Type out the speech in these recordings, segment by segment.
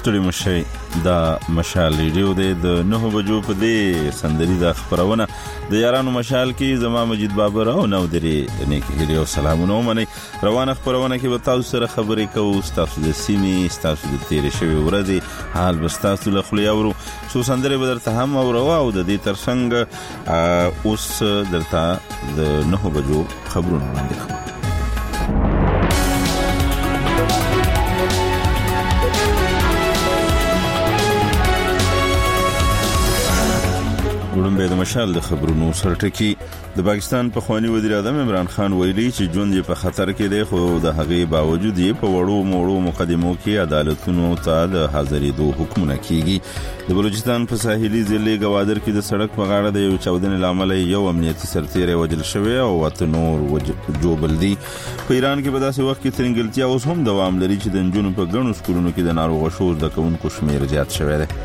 ستړي مشي دا مشال ریډیو د 9 بجو په دې سندري د خبرونه د یارانو مشال کې زما مجید بابر او نو درې نیک هیلو سلامونه مني روانه خبرونه کې به تاسو سره خبرې کوو تاسو د سیمې تاسو د تیر شوی ورځې حال به تاسو له خپل یورو سو سندري به درته هم او روا او د دې ترڅنګ اوس درته د 9 بجو خبرونه وړاندې ګورم به د مشال د خبرونو سرټکی د پاکستان په خواني وزیر اعظم عمران خان ویلي چې ژوند یې په خطر کې دی خو د هغې باوجود یې په وړو مقدمو کې عدالتونو ته د حاضرېدو حکمونه کیږي د بلوچستان په ساحلي ضلع گوادر کې د سړک په غاړه د یو چاودنې لامل یو امنیتي سرتیری وژل شوی او وته نور جوړل دي په ایران کې په داسې وخت کې ترنګلتیا اوس هم دوام لري چې د نجونو په ګڼو سکولونو کې د ناروغ شو د کوونکو شمیر زیات شوی دی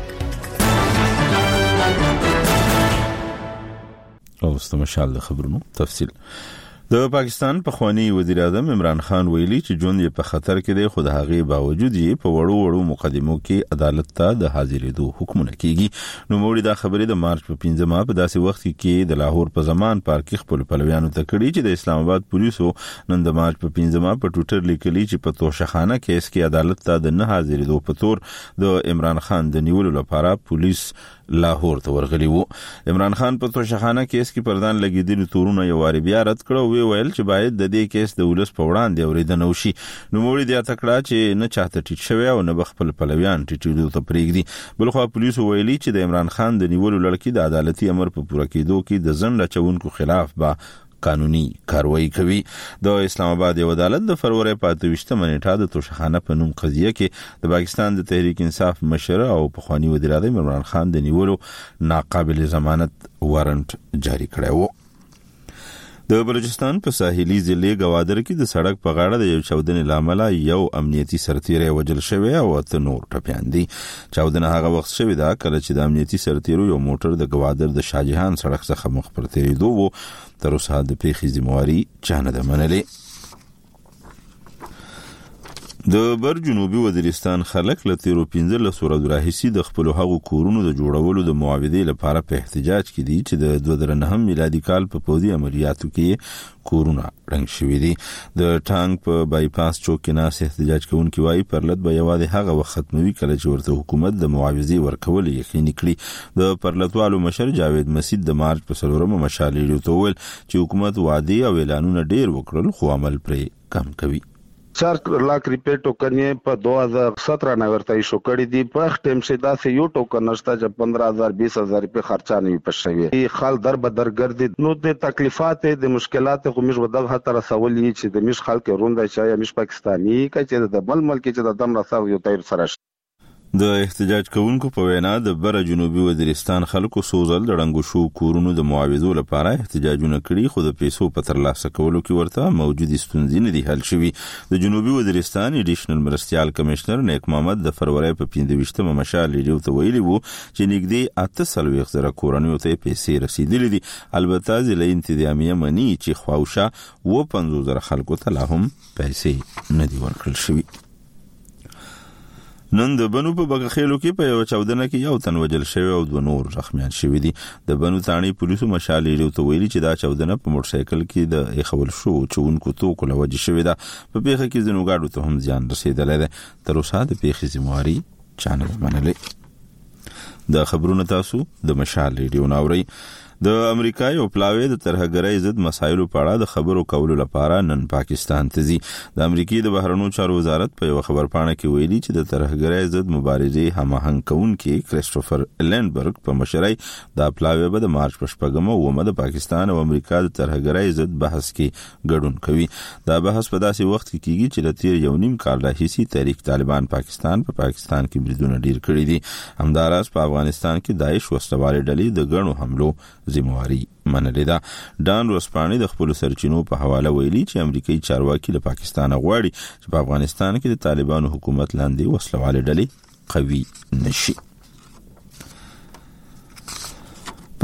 او مشال د خبرونو تفصیل د پاکستان په خواني وزیر اعظم عمران خان ویلي چې ژوند یې په خطر کې دی خو د هغې باوجود یې په وړو مقدمو کې عدالت ته د حاضرېدو حکمونه کیږي نو موږ دا خبرې د مارچ په 15 په داسې وخت کې د لاهور په زمان پارک کې خپل پلویانو ته کړي چې د اسلام آباد پولیسو نن د مارچ په 15 په ټوئیټر لیکلي چې په توشخانه کیس کې عدالت ته د نه حاضرېدو په تور د عمران خان د نیولو لپاره پولیس لاهور ته ورغلی وو عمران خان په توشخانه کیس کې پردان لګیدلي تورونه یو واری بیا رد کړو ویل چې باید د دې کیس د ولس په وړاندې اوریدنه وشي نو موږ دې اتکړه چې نه چاته ټیټ شوی او نه خپل پلویان ټیټېدو ته پریږدي بلخو پولیس ویلي چې د عمران خان د نیولو لړۍ د عدالتي امر په پوره کېدو کې د ځنډ اچونکو خلاف به قانوني کاروایی کوي د اسلام آباد یو عدالت د فروری په 28 نیټه د توشخانه په نوم قضیه کې د پاکستان د تحریک انصاف مشر او په خواني وزیر اعظم عمران خان د نیولو ناقابل ضمانت وارنټ جاری کړی و د بلوچستان په ساحلي ضلع گوادر کې د سړک په غاړه د یو چاودنې لامل یو امنیتي سرتیری وژل شوی او ته نور ټپیان دي چاودنه هغه وخت شوی دا کله چې د امنیتي سرتیرو یو موټر د گوادر د شاهجهان سړک څخه مخ پر تیریدو وو تر اوسه د پیښې ذمہواري چا نه ده منلې د بر جنوبي وزیرستان خلک له 15 ورځې راهیسې د خپل هغو کورونو د جوړولو د معاوضې لپاره په احتجاج کې دي چې د 2009 میلادي کال په پوځي عملیاتو کې کورونه رنګ شوي دي د ټانک په بایپاس چوک کې ناس احتجاج کوونکي وایي پرلط به یوازې هغه وخت ختموي کله چې ورته حکومت د معاوضې ورکول یقیني کړي د پرلطوالو مشر جاوید مسید د مارچ په 4 مشال ریډیو ته ویل چې حکومت وعده او اعلانونه ډیر وکړل خو عمل پرې کم کوي 4 लाख रुपए टोकन ये पर 2017 में वर्ता इशू करी दी पर टाइम से दा से यो टोकन नष्टा जब 15,000 20,000 रुपए खर्चा नहीं पशवे ये खाल दर बदर गर्दी नो दे तकलीफात दे मुश्किलात को मिश वदग हतर सवली ची दे मिश खाल के रोंदा चाय मिश पाकिस्तानी का चे د ململ کې چې د دم راسو یو تیر سره د احتجاج کوونکو په وینا د بر جنوبي وزیرستان خلکو سوزل د رنګو شو کورونو د معاوضو لپاره احتجاجونه کړي خو د پیسو په ترلاسه کولو کې ورته موجودي ستونزې نه دي حل شوي د جنوبي وزیرستان ایډیشنل مرستيال کمشنر نیک محمد د فروری په 15 مشال ریډیو ته ویلي وو چې نږدې 800 کورونو ته پیسې رسیدلې دي البته ضلع انتظامیه مني چې خواوشه و 50,000 خلکو ته لا هم پیسې نه دي ورکړل شوي نن د بنو په بغخېلو کې په یو چاودنه کې یو تن وژل شوی او 2 نور زخمیان شوی دي د بنو تانی پولیسو مشال ریډیو ته ویلي چې دا چاودنه په موټر سایکل کې د اخول شو چونکو توکو لوجه شوی دا په پیښه کې ځینو ګاډو ته هم ځان رسیدلی دی تر اوسه د پیښې ذمہواري چا نه منلې د خبرونو تاسو د مشال ریډیو ناوري د امریکا یو پلاوی د ترهګرۍ ضد مسایلو په اړه د خبرو کولو لپاره نن پاکستان ته ځي د امریکای د بهرنیو چارو وزارت په یو خبرپاڼه کې ویلي چې د ترهګرۍ ضد مبارزې هماهنګ کوونکي کریسټوفر لینبرګ په مشرۍ د پلاوی به د مارچ په 15 د پاکستان او امریکا د ترهګرۍ ضد بحث کې ګډون کوي دا بحث په داسې وخت کې کیږي چې د تیر یو نیم کال راهیسې تحریک طالبان پاکستان کې بریدونه ډیر کړي دي همداراز په افغانستان کې داعش وسلوالې ډلې د ګڼو حملو ذمہواري منلې ده ډان روسپانی د خپل سرچینو په حواله ویلي چې امریکایي چارواکي له پاکستان غواړي چې په افغانستان کې د طالبانو حکومت لاندې وسلوالې ډلې قوي نشي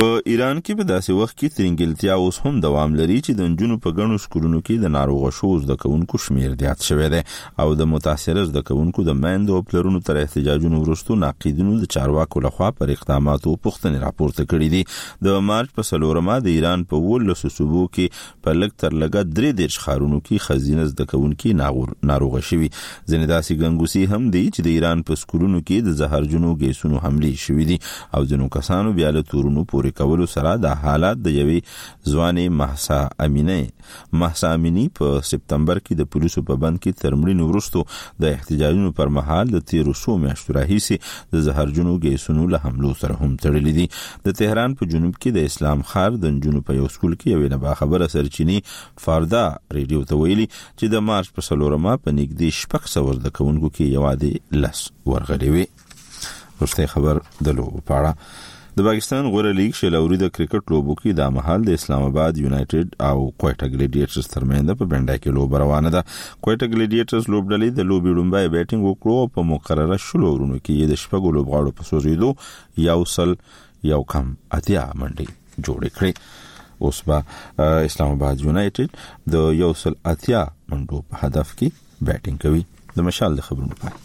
په ایران کې په داسې وخت کې ترنګلتیا اوس هم دوام لري چې د نجونو په ګڼو سکولونو کې د ناروغه شو زده کوونکو شمیر زیات شوی دی او د متاثره زده کوونکو د میندو او پلرونو تر احتجاجونو وروسته ناقدینو د چارواکو لخوا پر اقداماتو پوښتنې راپورته کړې دي. د مارچ په 4 د ایران په 18 صوبو کې په لږ تر لږه 3 ښارونو کې خزینه زده کوونکي ناروغه شوي. ځینې داسې ګنګوسي هم دي چې د ایران په سکولونو کې د زهرجنو ګیسونو حملې شوي دي او ځینو کسانو بیا له تورونو پورې کولو سره د حالات د یوې ځوانې مهسا امینی په سپتمبر کې د پولیسو په بند کې تر مړینې وروسته د احتجاجونو پر مهال د 13 میاشتو راهیسې د زهرجنو ګیسونو له حملو سره هم تړلې دي. د تهران په جنوب کې د اسلام خار د نجونو په یو سکول کې یوې نه باخبره سرچینې فاردا ریډیو ته ویلي چې د مارچ په 4 په نږدې 600 زده کوونکو کې یوازې 10 ورغلي وي. ورسته خبر د لوبو په اړه د پاکستان غوره لیگ شلوري د کرکټ لوبو کې د مهال د اسلام آباد یونایټډ او کوټا ګلیډیټرز ترمنځ په بنډا کې لوب روانه ده. کوټا ګلیډیټرز لوبډلې د لوبې لومړی بیټینګ وکړو په مقرره شلو ورونو کې د شپږو لوبغاړو په سوزیدو یو کم اتیا منډي جوړ کړې. اوس به اسلام آباد یونایټډ د 180 منډو په هدف کې بیټینګ کوي. د مشال د خبرونو پای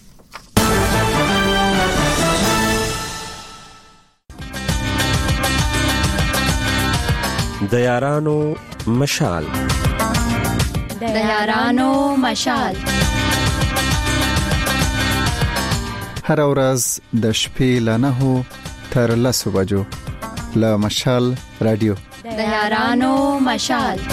د یارانو مشال د یارانو مشال هر ورځ د شپې له 9 تر 10 بجو له مشال رادیو د یارانو مشال.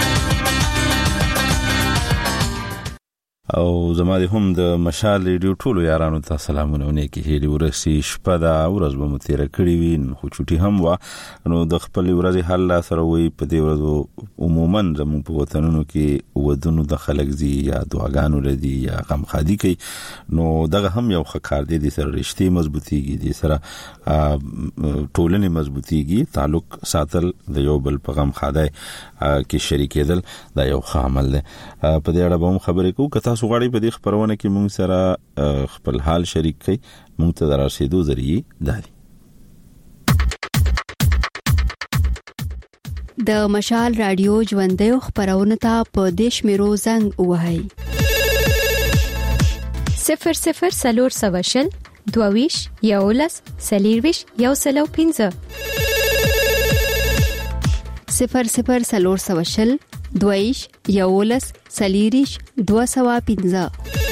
او زما د هم د مشال ریډیو ټولو یارانو ته سلامونه ونیکي هلي ورسي. شپه دا ورځ به متیر کړی وي خو چوټي هم وا نو د خپل ورځې حل سره وي په دې ورځو عموما زموږ په وطنونو کې ودونو د خلک زی یا دعاګانو لدی یا غمخادي کوي نو دغه هم یو ښه دی د سره رښتې مضبوطیږي د سره ټولنې مضبوطیږي تعلق ساتل د یو بل په غمخاده کې شریکېدل دا یو ښه عمل دی. په دې اړه به هم خبرې کوو که تاسو غواړئ په دې خبرونه کې موږ سره خپل حال شریک کړئ موږ ته دراسېدو ذریعہ دادي. د مشال رادیو ژوندۍ خبرونه ته په دیش میرو زنګ وهاي 00 سلور سواشل دوویش یولس سلیرویش یوسلو 15 00 سلور سواشل دویش یولس سلیریش 215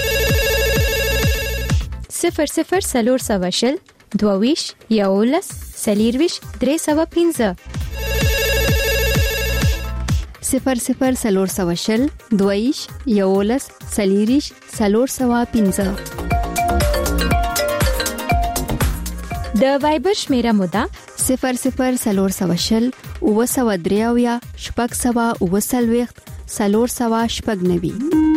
00 سلور سواشل دویش یولس سلیرویش 315 00 سلور سواشل دویش یولس سلیریش 315 د وایبر شمیره مودا 00 سلور سواشل او سوادریاویا شپږ سوا او سلويخت سلور سوا شپږ نوي.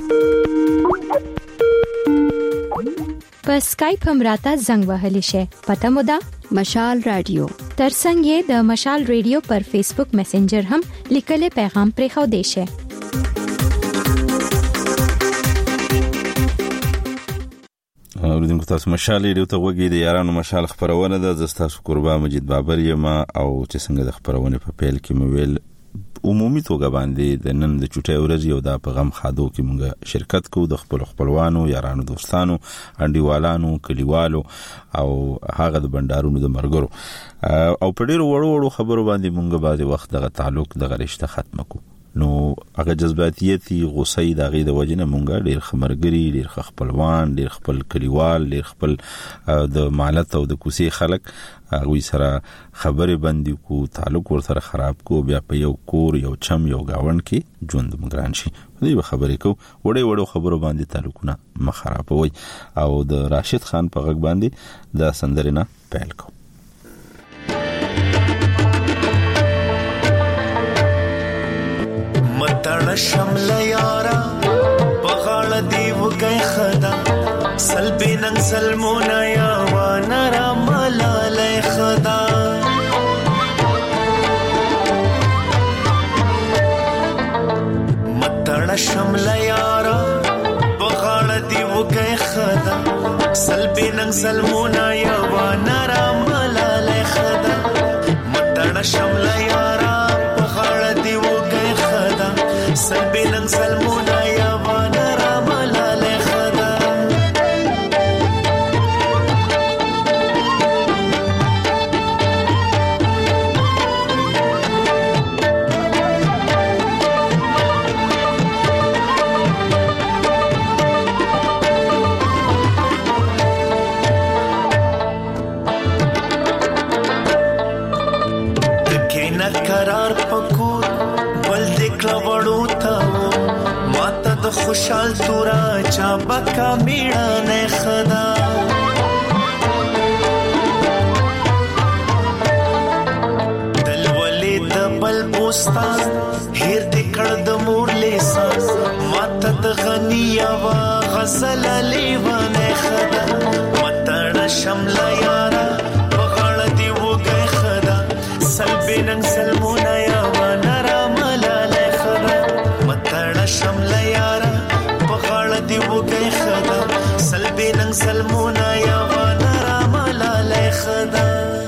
په سکایپ هم راته زنګ وهلی شي پته مودا مشال رادیو ترڅنګ یې د مشال رادیو پر فیسبوک میسنجر هم لیکل پیغام پرې خو دی شي. اوریدونکو تاسو مشال ریډیو ته وګورئ د یارانو مشال خبرونه ده. زه تاسو قربا مجید بابر یم او چې څنګه د خبرونه په پیل کې مویل عمومي توګه باندې د نن د چټي ورځ یو د پیغام خادو کې موږ شرکت کوو د خپلوانو یارانو دوستانو انډیوالانو کلیوالو او هغه د بندارونو د مرګرو او په ډیرو وړو خبرو باندې موږ بعضي وخت دغه تعلق دغه رشتہ ختم کو نو هغه جذباتيتي غوسه د غي د وجنه مونږه ډیر خمرګري ډیر خپلوان ډیر خپل کلیوال ډیر خپل د مالت او د کوسي خلک هغه سره خبره بندي کو تعلق ور سره خراب کو بیا په یو کور یو چم یو گاوند کې ژوند مګران شي. دې خبرې کو وړو خبرو باندې تعلقونه مخربوي او د راشد خان په غږ باندې د سندرینه پیل کو. متړ شمل یارا بغاړه دی وګي خدا سلبي نن سلمونا یا ونرا ملال خدا متړ شمل یارا بغاړه دی وګي خدا سلبي نن سلمونا یا ونرا ملال خدا متړ شمله یارا په غاړه دی وګي خدا سلبینن سلمونا یا وانا راملاله خدا قرار پکور بل دکلا وړو تا ماته د خوشحال تورا چا بکا میړه نه خدا دل ولې د بل بوستان هیر دکړ د مور لیسان ماته د غنیا وا غزل لیوانه خدا متړه شمله یارا بغړ دی وګي خدا سلبینن سلمونا یا وانا راملاله خدا متړه شمله یارا بغړ دی وګي خدا سلبینن سلمونا یا وانا راملاله خدا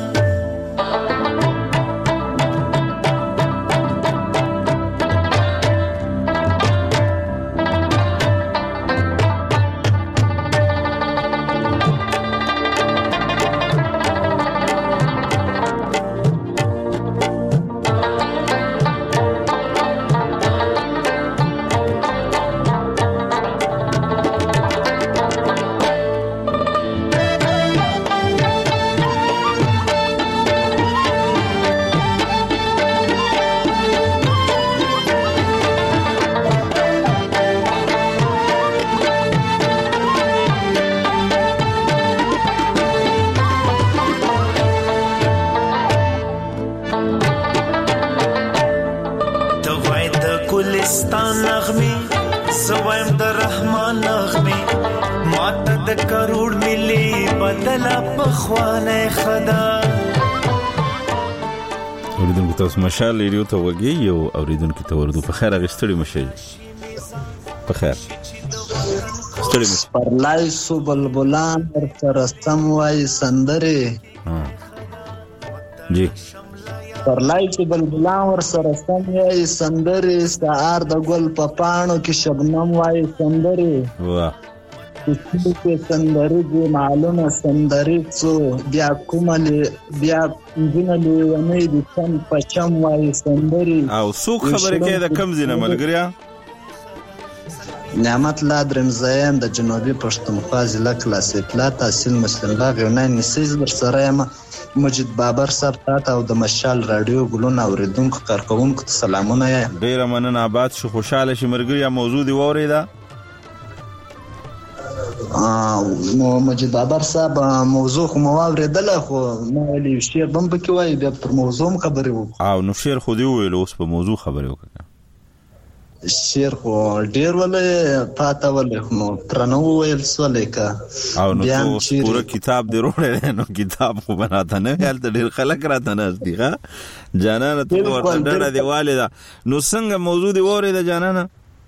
ګلستان نغمه زوایم د رحمان نغمه ماته د کروڑ ملي بدلا بخوانه خدا اوریدونکو تاسو مشال ریډیو ته وګي یو اوریدونکو ته ورته په خیر غستړي مشه په خیر ستړي مشه پر لای سو بلبلان پر ترستم وای سندره جی پر لای چې بلبلان ور سره سم وای سندره سهار د ګل په پاڼو کې شبنم وای سندره واه چې سندره دې معلومه سندره څو بیا کومله بیا جنلې ونې دې سم پچم وای سندره او څوک خبره کې د کم زینه ملګریا نعمت الله درمزایم د جنوبي پښتونخوا ضلع کلاس اطلاع تحصیل مسلم باغ یو نه نسیز در سره یم مجید بابر صاحب تاسو او د مشال رادیو ګلون اوریدونکو کارکونکو ته سلامونه یم ډیر مننه آباد شو خوشاله شي مرګریا موضوع دی وریدا مجید بابر صاحب موضوع خو مو اوریدل خو ما ویلی شعر بم پکې وای بیا پر موضوع خبرې وکړو او نو شعر خو دی ویل اوس په موضوع خبرې وکړه شعر خو ډیر ولې پاته ولې نو ترنو ویل سولې کا او نو پورا کتاب دی وروړې نو کتاب خو بناته نه حالت ډیر خلک راته نه دیغه جانانه ته ورته ډېر دی والده نو څنګه موضوع دی وریدا جانانه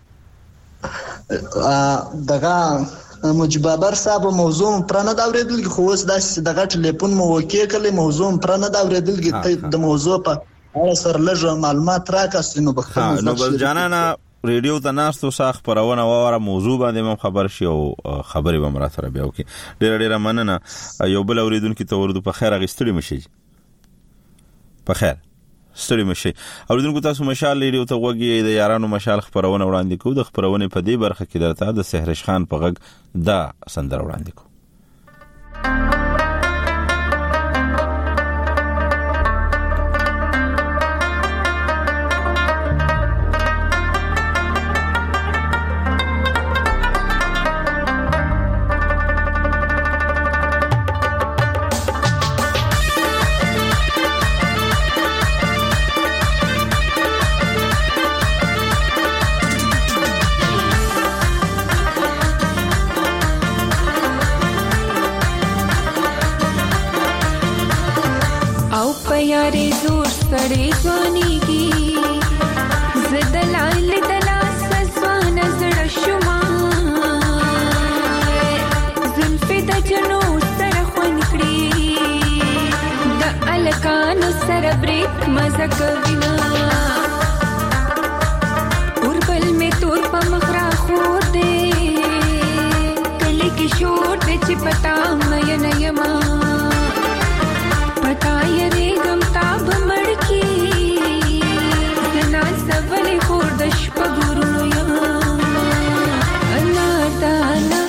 دغه مجید بابر صاحب موضوع پرانه دا اوریدل خو اوس دغه ټلیفون مو وکي کله موضوع پرانه دا اوریدل د موضوع په اړه سره لږ معلومات راکاستې نو بخښنه نو بس جانانه ریډیو ته ناستو ساخ پرونه واره موضوع باندې مم خبر شي او خبرې به مرا سره بیا وکي ډېر مننه یو بل اوریدونکو ته ورته په خیر غستړي مشي په خیر ستړي مشي اوریدونکو تاسو مشال ریډیو ته وګي د یارانو مشال خبرونه وړاندې کو د خبرونه په دې برخه کې درته د سحرش خان په غږ دا سندر وړاندې کو यारे जोर सड़े जवानी की ज़दलाल दला सज़वान ज़ड़शुमा ज़ुल्फ़े द जनू सरख़ वनकड़ी द अलकान सरब्रेत ورکوینا اوربل می تور په مخرا خو دې کلی کې شور دې چې پتا مې نه یما پتا یې غم تاب مړ کی نه سوالې خور د شپګورو یا انا دانا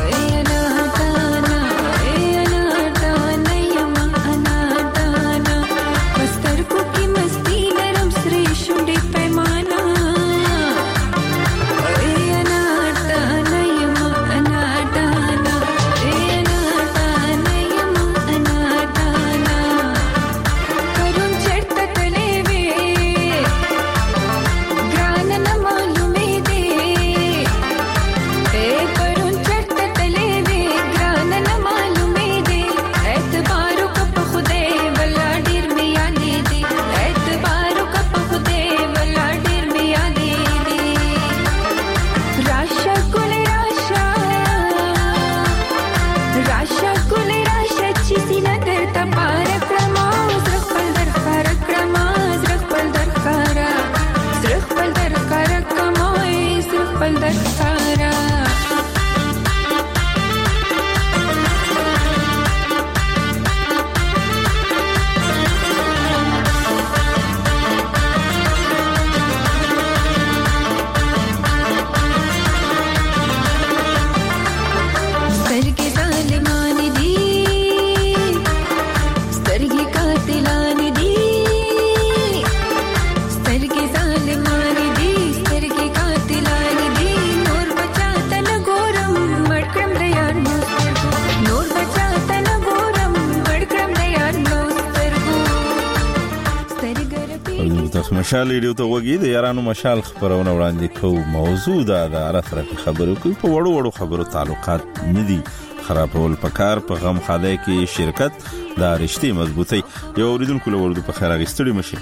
مشال ریډیو ته وګورئ د یارانو مشال خبرونه وړاندې کوو. موضوع دا د ارثره خبرو کوي په وړو خبرو تعلقات ندي خرابول پکار په غم خاله کې شرکت دا رښتې مضبوطی. یو اوریدونکو له ورته په خیر اغستړي مشي.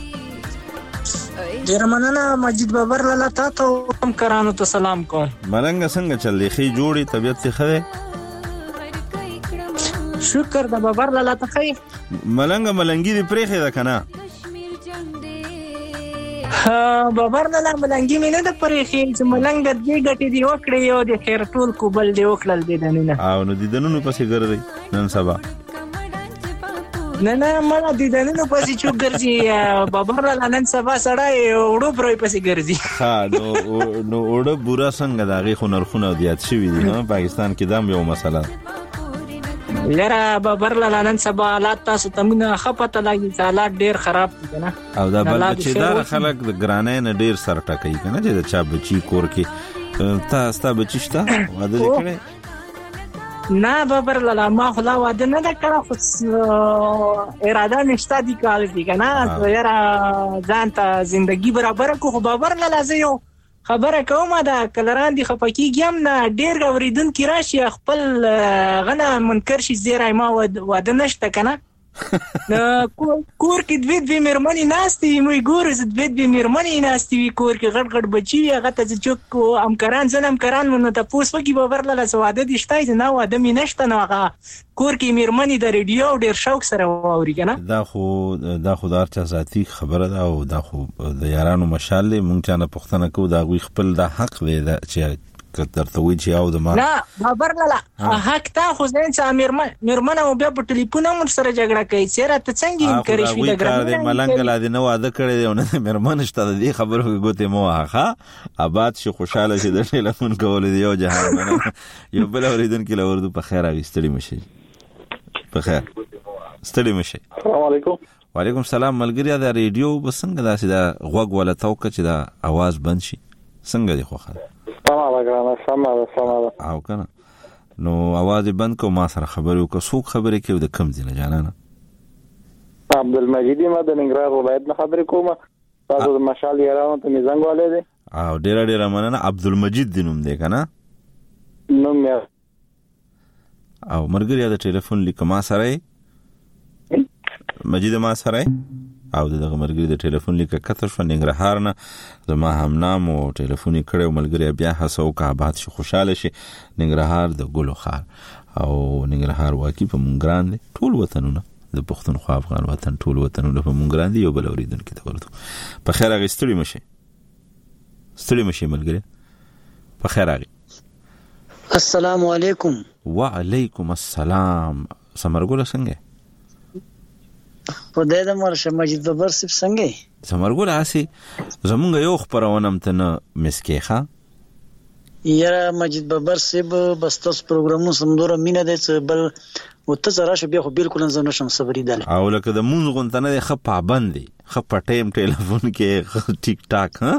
ډیر مننه مجید بابر لاله تاسو هم کرانو ته سلام کوم. ملنګ څنګه چل دی خې جوړي طبيعت ته خره شکر د بابر لاله ته خې ملنګي دی پرېخه ده کنه بابر لاله ملنګي مینه د پرېخه چې ملنګ د دې ګټې دی وکړي او د خیر ټول کوبل دی وکړل دی دنه او نو د دنونو پسې ګرځي نن سبا نه مړه دي دنه پسې چوب ګرځي بابر لاله نن سبا سړی وړو پرې پسې ګرځي. ها نو وړو بورا څنګه دغه خنرخونه زیات شوی دي نو پاکستان کې دام یو مسله یاره بابر لاله نن سبا حالات تاسو تمنه خپته لاګي حالات ډیر خراب دي کنه او دا بل چې دا خلک د ګرانې نه ډیر سر ټکای کنه چې دا چا بچی کور کې تاسو بچی شته واده کړي نه بابر لاله ما خلا واده نه کړه خو اراده نشته دي کال دي کنه یاره ځان ته ژوندۍ برابر کو خو بابر لاله زه یو خبره کومه دا کلران دي خپکیږم نه ډیر غوریدون کی راشي خپل غنه منکر شي زیرای ما واده نشته کنه کور کې دوی مرمنې ناشتي موي ګور زد دوی مرمنې ناشتي کور کې غړ بچي هغه ته چوک امکران زنم کران نو ته پوس وکي بابر لاله سواده دي شتای نه واده می نشته نو هغه کور کې مرمنې د ریډیو ډیر شوق سره واوري کنه دا خو دار چا ذاتی خبره ده او دا خو د یارانو مشال مونږ نه پښتنه کو دا غوي خپل د حق دی چې کترته وی چې او د ما نه بابر لاله حق تا خو ځین چې مرمنه او بیا په ټلیفون مون سره جګړه کوي چیرې ته څنګه انکار شي د ګرځي ملنګ لا دي نو واده کړی دی نه مرمنه شته دی خبرو ګوته مو هغه آباد شي خوشاله شي د ټلیفون کول دی یو جهان یو بل اوریدونکو له ورته په خیر اغستړي مشي په خیر ستړي مشي. السلام علیکم. وعلیکم السلام. ملګری دا ریډیو بسنګ داسې دا غوګ ولا توک چې دا आवाज بند شي څنګه دی خو خاله سمه او کنه نو आवाज بند کو ما سره خبرو کو سوق خبرې کې د کم ځنه جانانه عبدالمجید ما د ننګرهار ولایت نه خبرې کوم تاسو د مشال یارانو ته میزنګ والے دي او ډیر مننه عبدالمجید دینوم دی کنه نوم یې او مرګریا د ټلیفون لیک ما سره مجید ما سره او دغه مرګري د ټلیفون لیک کته شو ننګرهار نه زما هم نام او ټلیفوني کړو ملګری بیا حسو کا آباد شي خوشاله شي ننګرهار د ګلو خار او ننګرهار واقعي په مونږ ګران دي ټول وطنونه د پښتونخوا افغان وطن ټول وطنونه په مونږ ګران دي. یو بل اوریدونکو ته ورته په خیر راغی. ستړي مشه ملګری، په خیر راغی. السلام علیکم. وعلیکم السلام. سمرګل څنګه؟ په دې د مرشه مجید ببر سپ څنګه؟ سمرګل آسی زمونږ یو خبرونه ته مسکیخه یاره مجید ببر سپ بس تاسو پروګرامو سمدور مینه ده چې بل وته زرا شو بیا خو بالکل نه نشم صبرې دل او لکه د مونږ غونتنه خ پابند دي، خ پټیم ټلیفون کې ټیک ټاک. ها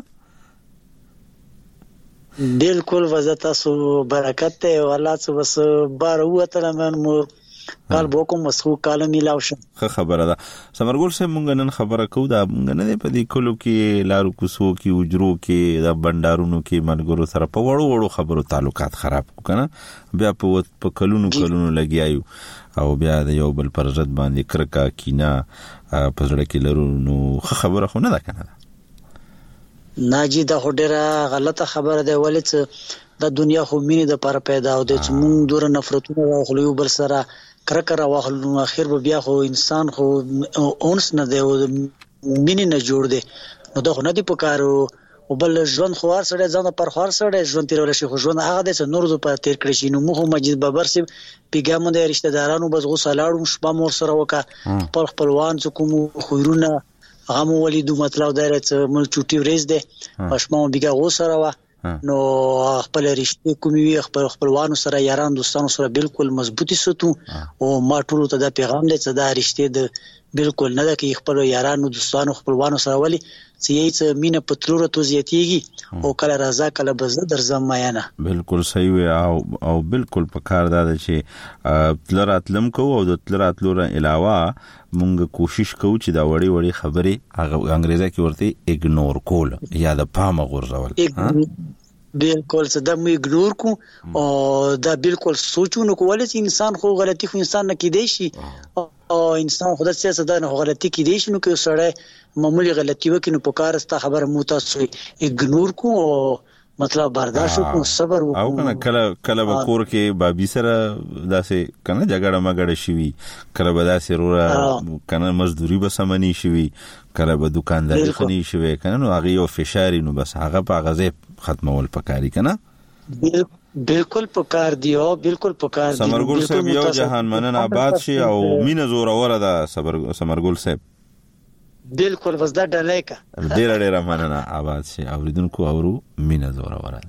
بالکل وزتا سو برکت ته والله څه بس بار وته من مو کال بوکم مسخو کال میلاو شم. خبره ده سمرګل سه مونږ نن خبره کو دا مونږ نه په دې کلو کې لارو کوسو کې وجرو کې دا بندارونو کې منګورو سره په وړو خبرو تعلقات خراب کنه، بیا په کلونو لګیایو او بیا د یو بل پر ضد باندې کرکا کینا په ځړه کې لرو. نو خبره خو نه ده کنه ناجی دا ډیره غلطه خبره ده، ولې چې د دنیا خو مینه د پر پیدا او د مونږ دور نفرتونه واخلو بل سره کرکر واخلو، اخر به بیا خو انسان خو اونس نه دی او مینه نه جوړ دی. نو دا خو نه دی پکارو او بل ژوند خوار سره ځان پر خوار سره ژوند تیرول شي، خو ژوند هغه د نور د په تیر کړی شي. نو مخ مجید ببر سي پیګام د رشتہ دارانو بس غو سلاړو شپه مور سره وکا خپلوان چې کوم خویرونه هغه ولیدو مطلب دا رته مل چوټي ورز ده پښمو بیګه غو سره وا. نو خپل رشتې کومي خپلوانو سره یاران دوستانو سره بالکل مضبوطی ستو او ما ټول ته دا پیغام دی چې دا رشتې د بالکل نه ده کې خپل یارانو دوستانو خپلوانو سره ولی چې یې مینه پتلوره تو زیاتیږي او کله رضا کله بزه درځم میانه. بالکل صحیح او بالکل په کار دا چې تلراتلم کو او د تلراتلوره علاوه مونږ کوشش کوو چې دا وړي خبرې هغه انګریزي کې ورته اګنور کول یا د پامه غورځول. بالکل صدا مې اګنور کو او دا بالکل سوچونه کول چې انسان خو غلطي خو انسان نه کیدی شي او انسان خود څه صدا نه غلطي کیدی شي. نو کې سره معمولی غلطي وکړي نو په کار است خبره مو تاسو اګنور کو او مطلب برداشت کو صبر وکړو. او کله وکور کې بابي سره داسې کنه جګړه مګړه شي، کله به داسې رورا کنه مزدوري به سمني شي، کله به دکانداري خني شي کنه. نو هغه یو فشاری نو بس هغه په غزه ختمول پکاري کنه. بالکل پکار دی او بالکل پکار دی. سمرګل صاحب یو جهان منن آباد شي او مینه زور اوره ده سمرګل صاحب. بالکل وزدا ډلای کا ډیر مننه آباد شي اوریدونکو اورو مینه زور اوره.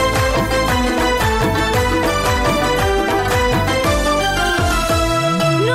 No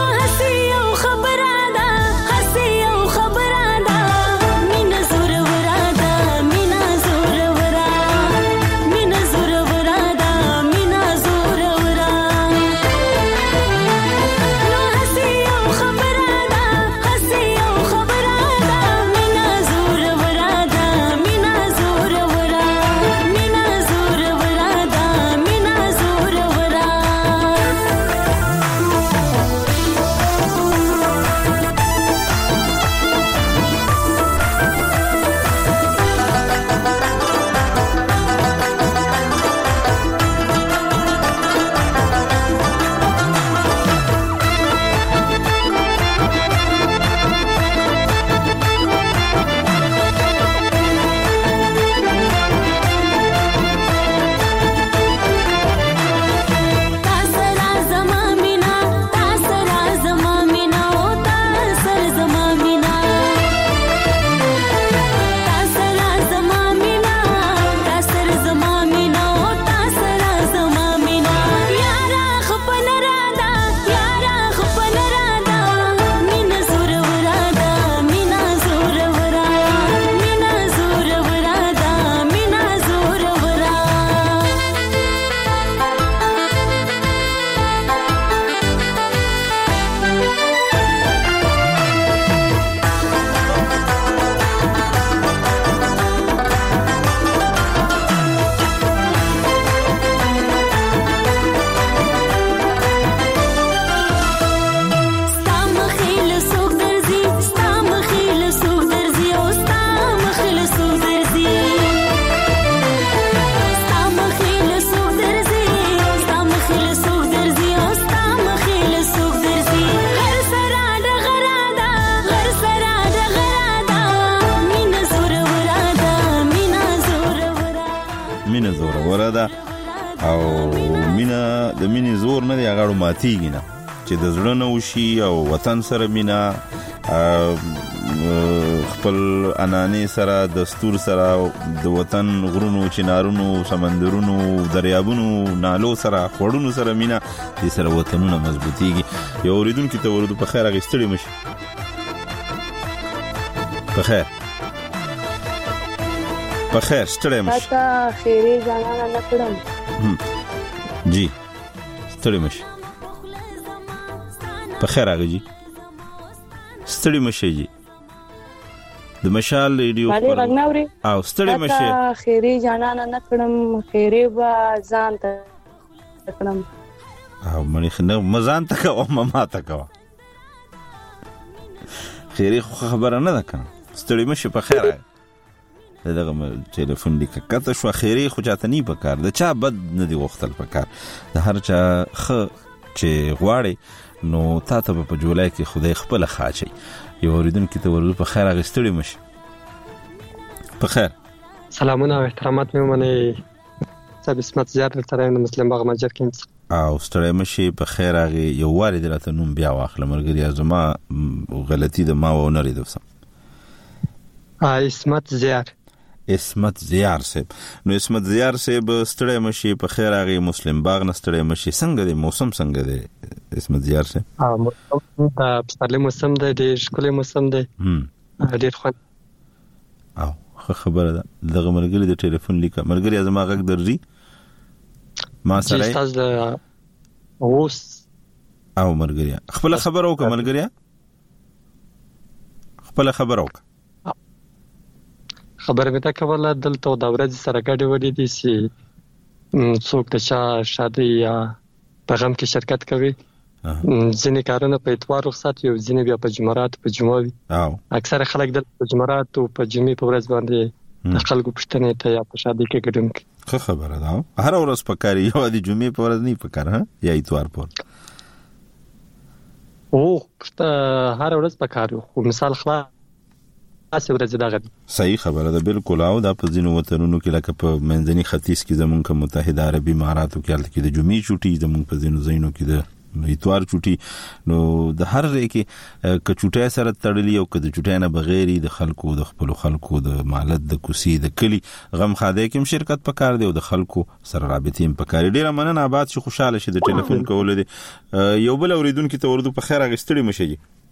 نه دی هغه ماتیږي نه چې د زړه نه وشي او وطن سره مینا خپل اناني سره دستور سره د وطن غرونو چنارونو سمندرونو دریابونو نالو سره خوړونو سره مینا دې سره وطنونه مضبوطیږي. یو اوریدونکو ته ورته په خیر اغستړي مشي. په خیر ستړی مشي. تا خیری جانانا نکړم جی ستړی مشي. په خیر هغه جی ستړي مشه جی د مشال ریډیو باندې غناوري او ستړي مشه خیری جانانا نکړم خیری با ځان ته نکړم او مړي خنه مزان تک او ماما تک خیری خبره نه ده کنه ستړي مشه په خیر دغه ټلیفون لیک کته شو خیری خو چاته نه پکار د چا بد نه دی وختل پکار د هر چا چې غواړي نو تاسو په جولای کې خدای خپل خاچي یو اوریدونکو ته ورته په خیر اغستړي مشه. په خیر سلامونه او احترامات مې منه صاحب اسمت زیات ترې نو مسلم باغ ماجر کې او ستړي مشه. په خیر هغه یو والد راته نوم بیا واخله مرګري ازما غلطي د ما و نه لري دوسم اسمت زیار صاحب. نو اسمت زیار صاحب ستړی مشي په خیر هغه مسلم باغ نه ستړی مشي. څنګه دی موسم څنګه دی اسمت زیار صاحب؟ موسم د پسرلي موسم دی ډېر ښکلی موسم دی ډېر خوند او خبره ده دغه مرګري د ټلیفون لیکه مرګري ازما غږ درځي ما سره اوس او مرګري خپل خبر وکړه مرګري خپل خبر وکړه خبر مې تا کوله دلته د ورځې سره ګډې وډې دي چې څوک د چا شادي یا پیغام کې شرکت کوي ځینې کارونه په اتوار رخصت وي ځینې بیا په جمعرات په جمعه وي اکثر خلک د جمعرات او په جمعې په ورځ باندې د خلکو پښتنې ته یا په شادي کې ګډون کوي. ښه خبره ده هر ورځ پکاري یو د جمعې په ورځ نه پکار یا اتوار په هر ورځ پکار خو مثال خلاص صحیح خبره ده بالکل. او دا په ځینو وطنونو کې لکه په منځني ختیځ کې زمونږ متحده عربي اماراتو کې حالت کې د جمعې چوټي زمونږ په ځینو ځایونو کې د اتوار چوټي نو د هر ځای کې کچوټي سره تړلي او کده چوټي نه بغیر د خلکو د خپل خلکو د مالت د کوسي د کلی غم خاده کې شرکت پکار دی او د خلکو سره رابطې پکار ډیره مننه آباد شي خوشاله شي د ټلیفون کول دي. یو بل اوریدونکو ته ورته په خیر اغستړي مشي.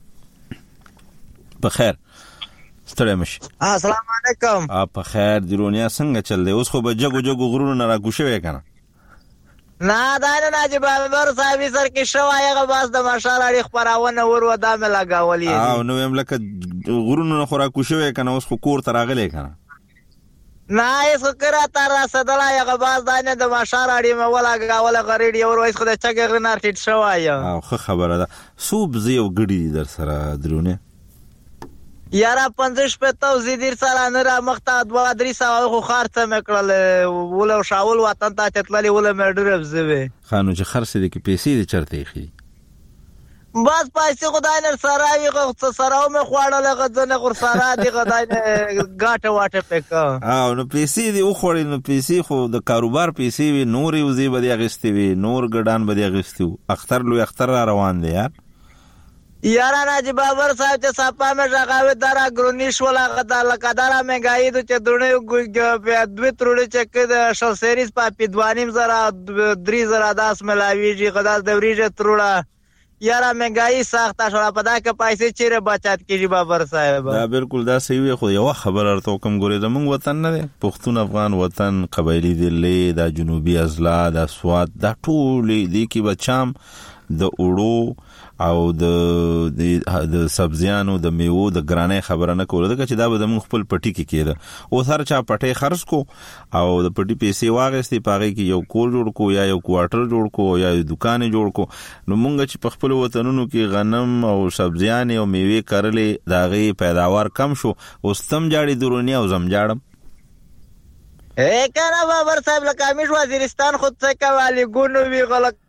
په خیر ستړی مشي. السلام علیکم. په خیر درونیا څنګه چل دی اوس خو به جګو غرونو نه راګوشوي کنه نه دا نه ناجی بابر صاحب سر کې شوای هغه باز د ماشال اړي خبرونه ور ودا مې لگاولې او نو هم لکه غرونو نه خورا کوشوي کنه اوس خو کور تراغلې کنه نه ایس کرا تر صدلا هغه باز د نه د ماشال اړي مې ولا گاوله غریډي ور وایس خو د چګر نه ټیټ شوای او خبره ده سوب زیو ګډي در سره درونه یارا 50 پته زیدیر سره نه را مخته 2-3 ساعت خو خرڅ مکړل ولو شاول وطن ته تتللی ول مډر زوي خانو چې خرڅ دي کې پیسې دي چرته خي بس پیسې خدای نه سره وي خو سره مې خواړل غځنه غور سره دي خدای نه غاټه واټه پکا او نو پیسې دي او خوري نو پیسې خو د کاروبار پیسې وي نور یو زی بدی اغستې وي نور ګډان بدی اغستې اختر لوی اختر روان دي یارا ناجی بابر صاحب چې صاحب مې ژغاوي درا ګرونیش ولا غدا لکدارا مې گاي د چې دونه په دوی ترړي چې د شو سیریز په 2.5 زره 3 زره داس ملاویږي غدا د وریجه ترړه یارا مې گاي ساخته شو په دا کې پیسې چیرې بچات کیږي بابر صاحب دا بالکل دا صحیح خو یو خبر ارته کوم ګورې زمونږ وطن نه دی پښتون افغان وطن قبایلی دلی دا جنوبي ازلا دا سواد دا ټول دي کې بچام د اوړو او د سبزیانو د میوه د ګرانې خبره نه کوله دا چې دا به زموږ خپل پټي کې کېده او هر چا پټي خرڅ کو او د پټي پیسې واغستې پاغې کې یو کور جوړ کو یا یو کوارټر جوړ کو یا دکان جوړ کو نو مونږ چې په خپل وطنونو کې غنم او سبزیان او میوه کرلې داغي پیداوار کم شو او ستم جاړي درونی او زم جاړم کنه بابر صاحب لکه امیش وزیرستان خود څه کوالي ګونو وی غلط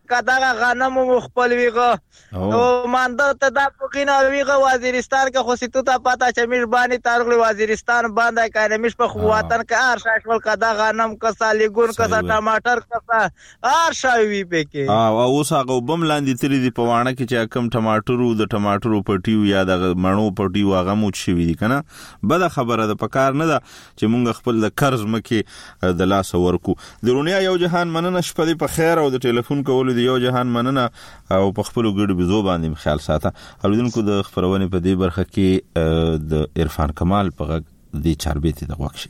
کدا غنم مخبل ویغه او مانده ته دا پکینه ویغه وزیرستان کې خو سیتو ته پتا چې مهرباني تارغلی وزیرستان باندې کاینه مش په وطن کې ار شاشول کدا غنم کسا لګون کسا ټماټر کسا ار شاوی پکې او اوس هغه بم لاندې تری دی په وانه کې چې کم ټماټرو د ټماټرو پټیو یا د مڼو پټیو هغه مو شوی دی کنه بده خبره ده پکار نه ده چې مونږ خپل د قرض مکه د لاس ورکو درونیا یو جهان مننه شپه دی په خیر او د ټلیفون کول دی یو جهان مننه او په خپل ګډ بزو باندې خیال ساته اوریدونکو د خبرونه په دې برخه کې د عرفان کمال په غږ دی چاربېتی د وښه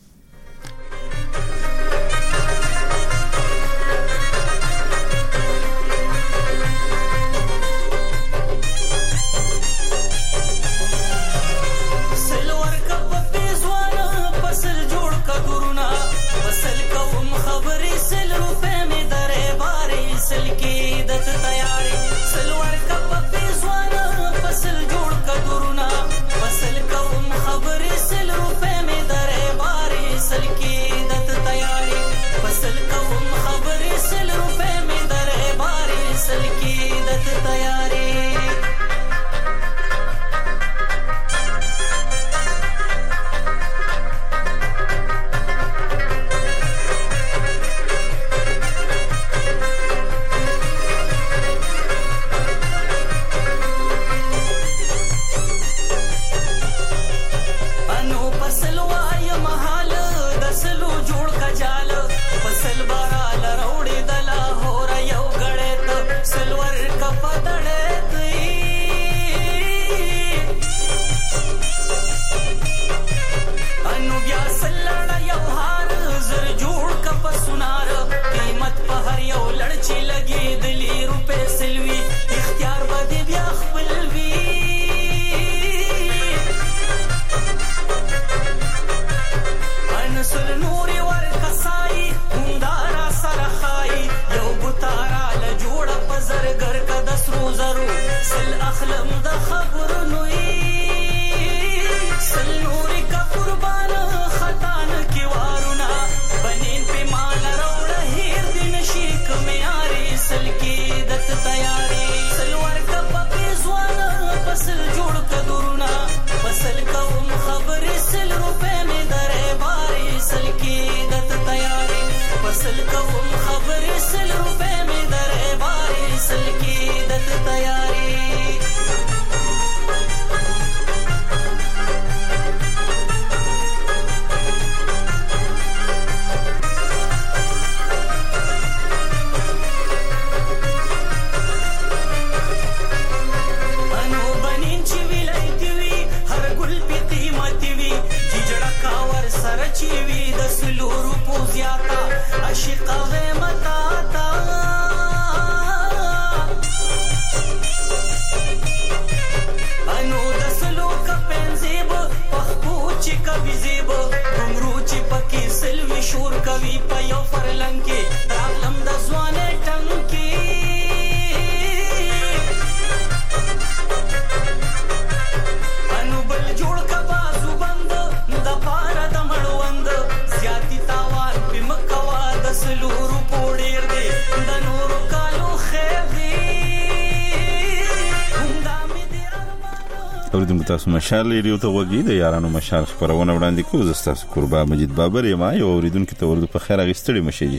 تاسو مشال لري ته وګي د یارانو مشال خبرونه وړاندې کوم زستاسو قربا مجید بابر یم یو اوریدونکو ته ورته په خیر غستړي مشي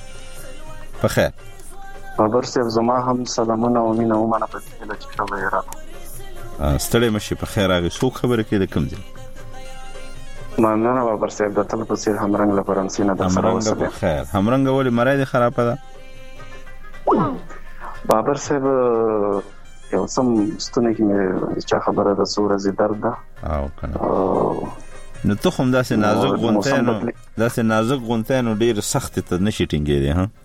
په خیر بابر صاحب زما هم سلامونه او مینه او مننه په دې چې خبره یاره ستړي مشي په خیر غي سو خبره کې د کوم دي مننه بابر صاحب د تل په سیر همرنګ له فرانسې نه د سره وسه خیر همرنګ ولې مرای خرابه ده بابر صاحب یو سم ستونه کې مې چا خبره د سورې درد ده او کنه نو ته هم داسې نازک غونټانو ډیر سخت ته نشي ټینګېږي ها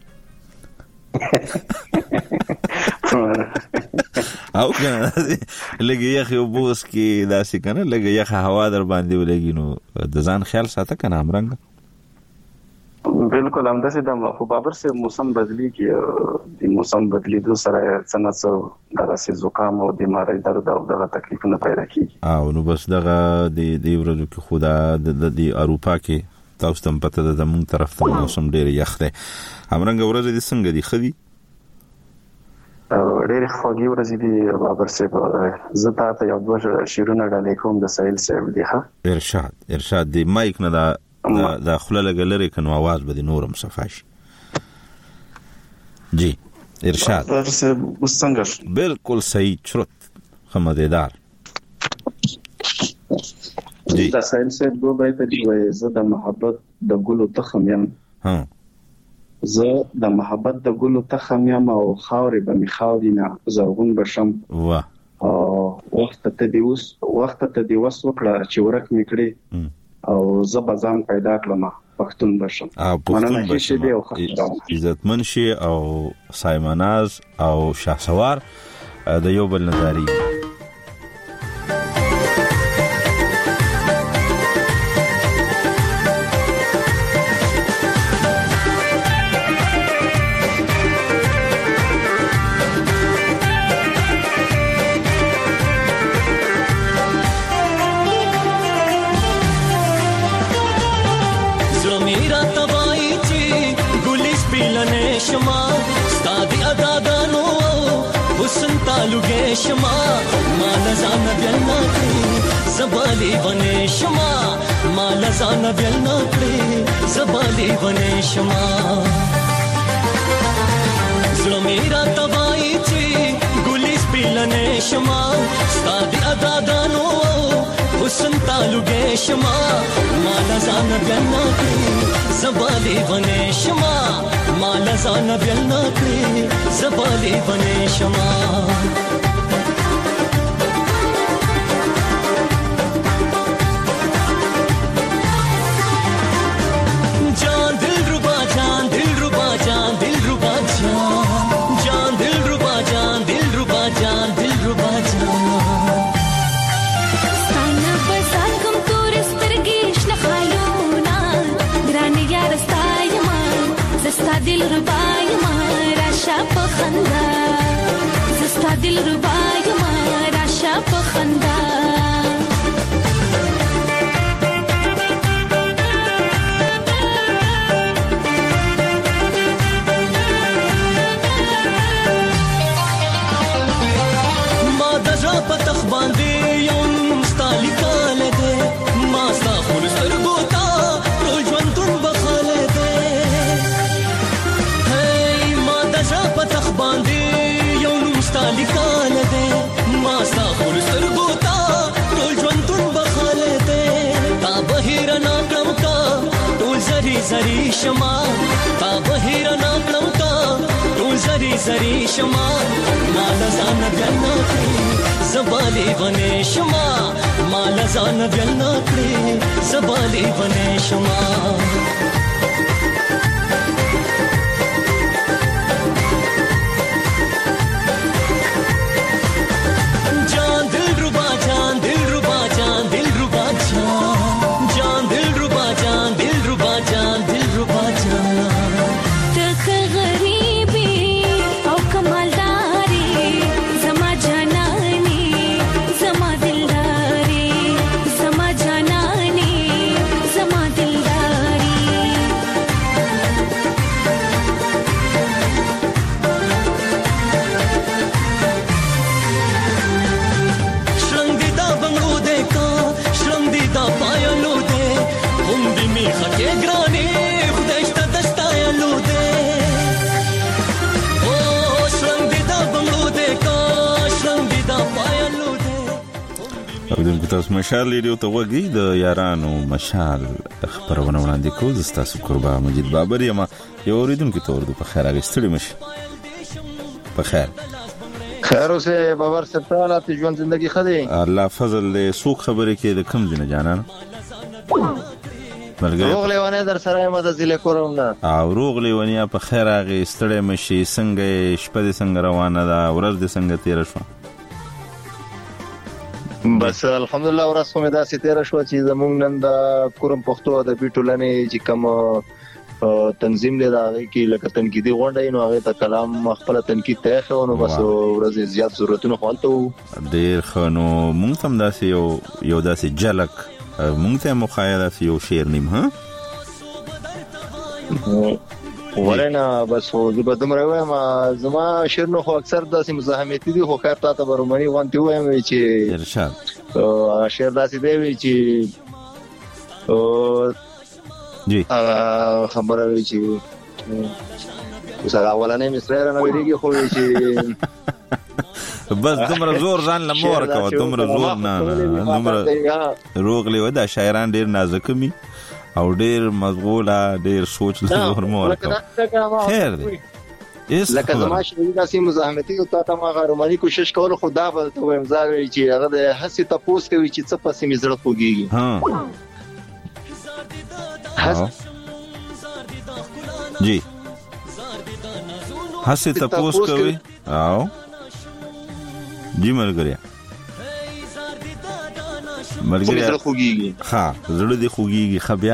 او کنه لګي یخ یو بوس کې داسې کنه لګي یخ هوا در باندې ولګي نو د ځان خیال ساته کنه امرنګ بالکل همداسې د خو بابر سے موسم بدلی کې د موسم بدلی دو سره څنګه دغه زکام او بیماری درد او دغه تکلیفونه پیدا کیږي او نو بس دغه د ورځو کې خدا د اروپا کې تاسو ته پته ده زموږ طرف ته موسم ډیر یخ دی همرنګ ورځ دي څنګه دي خدي ډېر خوږی ورځې دي بابر صاحب. زه تاسو یو دوه شیرونه ډالې کوم د سایل صاحب دی. ها ارشاد دی مایک نه دا خله لګلره کنو आवाज به نورم صفاش. جی ارشاد بابر صاحب وسنګ بالکل صحیح چرت خمدیدار. جی د سایل صاحب دوه بیت دی وای زه د محبت د ګلو تخم یم. زه د محبت د ګلو تخم یم او خاورې به می خاورینه زرغون بشم. واه وخت ته دی وس وکړه چې ورک میکړي او زه بزان پیدا کړم پښتون بشم. پښتون بشم عزتمن شي او سایمناز او شهسوار د یو بل نظری. شما مال زان بیلنا کړی زبالی بنې شما مال زان بیلنا کړی زبالی بنې شما زړه میرا تبای چې ګلیس پیلنې شما ستادي ادا دانو حسن تعلقې شما مال زان بیلنا کړی زبالی بنې شما مال زان بیلنا کړی زبالی بنې شما. दिल रुबाई मारा शाप खंदा जस्ता दिल रुबाई मारा शाप खंदा ما दजा पतख बांधे यौन मुस्ताली काले दे ما सा फुल सरगोता रोज वंतुन बखाले दे پتخ باندې یو نوم ستالي کاله دې ما ستا خور سترګو ته ټول ژوندون بخاله دې تا بهیر نه کړم کا ټول زری زری شما تا بهیر نه کړم کا ټول زری زری شما مال ځان بیلنا کړی زبالی بنې شما مال ځان بیلنا کړی زبالی بنې شما. تاسو مشال لیدو ته وګي د یارانو مشال خبرونه وړاندې کوم تاسو قربا مجید بابر یم یو اوریدونکو ته ورته په خیر اغستړي مشه په خیر اوسه بابر سپاله ته ژوند زندگی خدي الله فضل له سوق خبره کې د کم دینه جانان روغ لیوانه در سره مده زله کوم نه او روغ لیوانه په خیر اغستړي مشه څنګه شپه دې څنګه روانه ده ورځ دې څنګه تیر شو بس الحمدلله ورسوم دا ستیر شو چې زمونږ نن د کورم پښتو ادبي ټولنې چې کوم تنظیم لیدا کې لکه تنقیدي غونډه نو هغه ته کلام خپل تنقید ته خو نو بس ورځ زیات ضرورتونه خالته ډیر خنو مونږ هم داسې یو داسې جلک مونږ ته مخایله یو شعر نیم ها ورنه بس زه به دومره وایم زما شعرونه خو اکثر داسې مزاحمتي دي خو خیر تاسو به روماني غونډې وایم چې ارشاد شعر داسې دی چې جی خبره وی چې وسره اولانې مصري نه ویریږي خو چې بس دومره زور ځان لمور کا دومره زور نه دومره روغلی و دا شاعران ډیر نازک می او ډیر مزغوله ډیر سوچ له زور مور کا خیر دی لکه زما شعر داسې مزاحمتي او تا ما روماني کوشش کول خو دا به ته وایم زاوی چې هغه د هڅې تاسو کوي چې څه پسې می زړه خوږيږي جی هڅه تاسو کوي او جی ملګری زړه خوږيږي ها زړه دې خوږيږي خبیا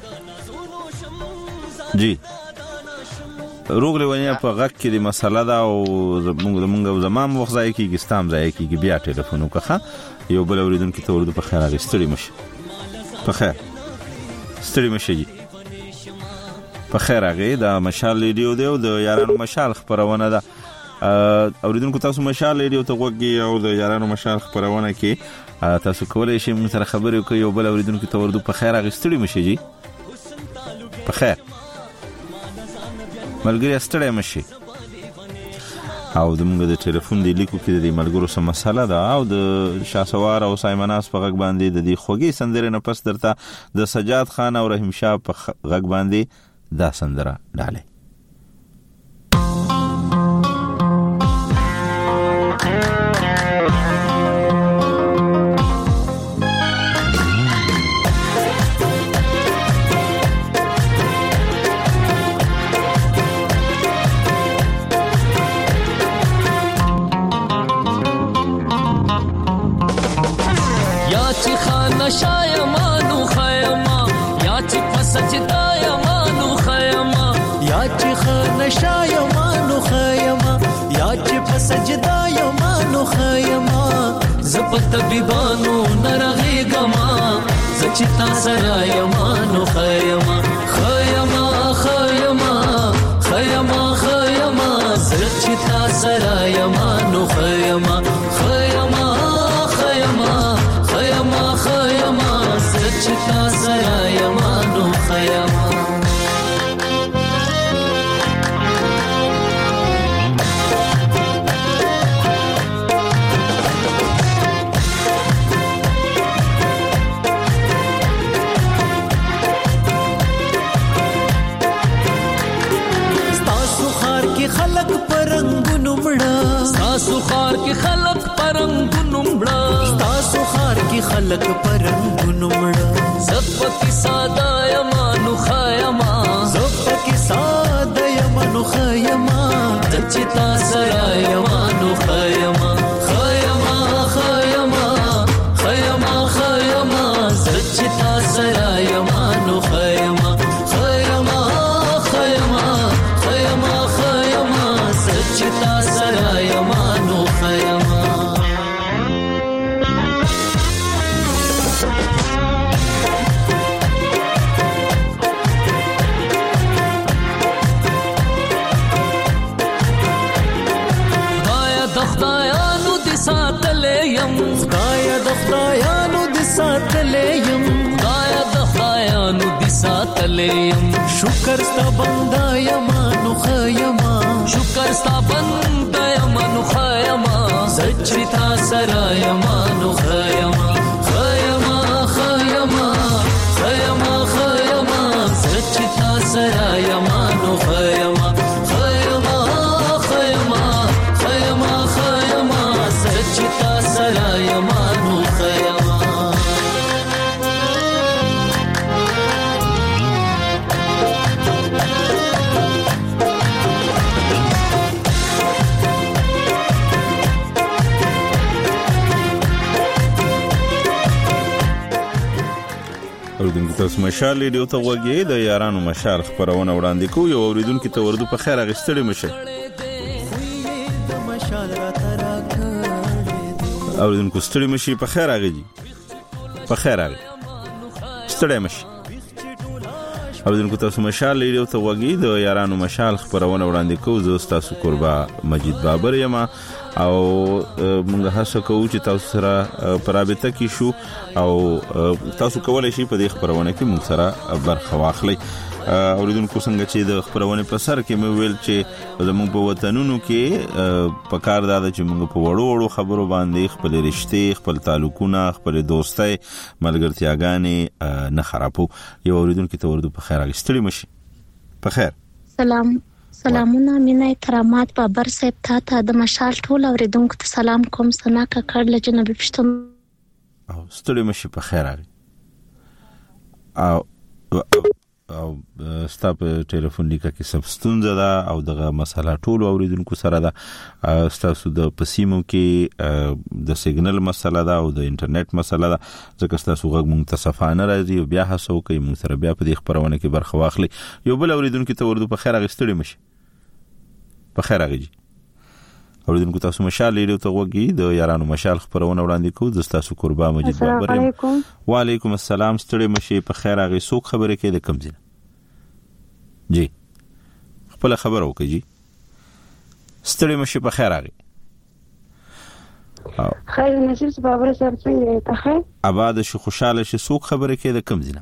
جی روغلی ونیا په غږ کې د مسله دا او موږ زمام وخت ځای کې ستام ځای کې بیا ټلیفون وکړه یو بل اوریدونکو ته ورته په خیر راغستړي مشه په خیر ستړي مشه جی په خیر راغی دا مشال ریډیو دی او د یارانو مشال خبرونه ده اوریدونکو تاسو مشال ریډیو ته وګورئ او د یارانو مشال خبرونه کې تاسو کولای شئ موږ سره خبرې وکړئ او بل اوریدونکو ته ورته په خیر راغستړي مشه جی په خیر ملګری ستړي مشه او دموږ د ټلیفون دی لیکو کې د ملګرو سره مسله ده او د شاسوار او سایمناس په غږ باندې د دې خوږی سندره نه پس درته د سجاد خان او رحیم شاه په غږ باندې دا سندره ډاله سجدا یمانو خیما زپتبیبانو نرغیگما زچتا سرا یمانو خیما خیما خیما خیما خیما زچتا سرا یمانو خیما خیما خیما خیما خیما زچتا سرا یمانو خیما خلق پرنګونو مړه تاسو خار کې خلق پرنګونو مړه تاسو خار کې خلق پرنګونو مړه زپکی ساده یمانو خیما زپکی ساده یمانو خیما دچتا سرا یمانو خیما خیما خیما خیما خیما دچتا سرا یمانو خیما خیما خیما خیما چتا سرا یمانو خیما خدایا د خدایانو د ساتلې يم خدایا د خدایانو د ساتلې يم خدایا د خدایانو د ساتلې يم شکر ست بندا یمانو خیما شکر ستا بنده یمانو خیما زچتا سرا یمانو خیما خیما خیما خیما خیما زچتا سرا یمانو خیما خیما خیما خیما خیما زچتا سرا یمانو خیما اوریدونکو تاسو مشال ریډیو ته وګورئ د یارانو مشال خبرونه وړاندې کوي او اوریدونکو ته ورته په خیر غستړي مشه اوریدونکو ستړي مشي په خیر راغی په خیر راغی ستړي مشي اوریدونکو تاسو مشال ریډیو ته وګورئ د یارانو مشال خبرونه وړاندې کوو. زه تاسو قربا مجید بابر یم او موږ هڅه کوو چې تاسو سره په رابطه کې شو او تاسو کولای شئ په دې خبرونه کې موږ سره برخه واخلئ. اوریدونکو څنګه چې د خبرونه په سر کې مې ویل چې زموږ په وطنونو کې په کار دا چې موږ په وړو خبرو باندې خپل رشتې، خپل تعلقونه، خپل دوستۍ، ملګرتیاګانې نه خرابو. یو اوریدونکو ته ورته په خیر اغستړي مشي. په خیر سلامونه مینه کرامات بابر صاحب ته د مشال ټول اوریدونکو ته سلام کوم. سنا ککړ له جناب پښتون او ستړي مشي. په خیر اغي او ستاپ ټلیفون لیکه کې سب ستونزه ده او دغه مسله ټول اوریدونکو سره ده. ستاسو د پسیمو کې د سیګنل مسله ده او د انټرنیټ مسله ده، ځکه ستاسو غږ مونږ ته صفانه راځي او بیا هڅه وکړئ مونږ سره بیا په دې خبرونه کې برخه واخلئ. یو بل اوریدونکو ته ورته په خیر اغستړي مشي. په خیر اغي اوریدونکو تاسو مشال ریډیو ته وګورئ د یارانو مشال خبرونه وړاندې کوو. د تاسو قربا مجید بابر یم. وعلیکم السلام. ستړي مشي. په خیر اغي څوک خبرې کوي د کوم ځای؟ جی خپل خبر وکړئ. جی ستړي مشي. په خیر اغي خیر نصیب بابر صاحب څنګه ته خیر آباد شي خوشاله شي. څوک خبرې کوي د کوم ځای؟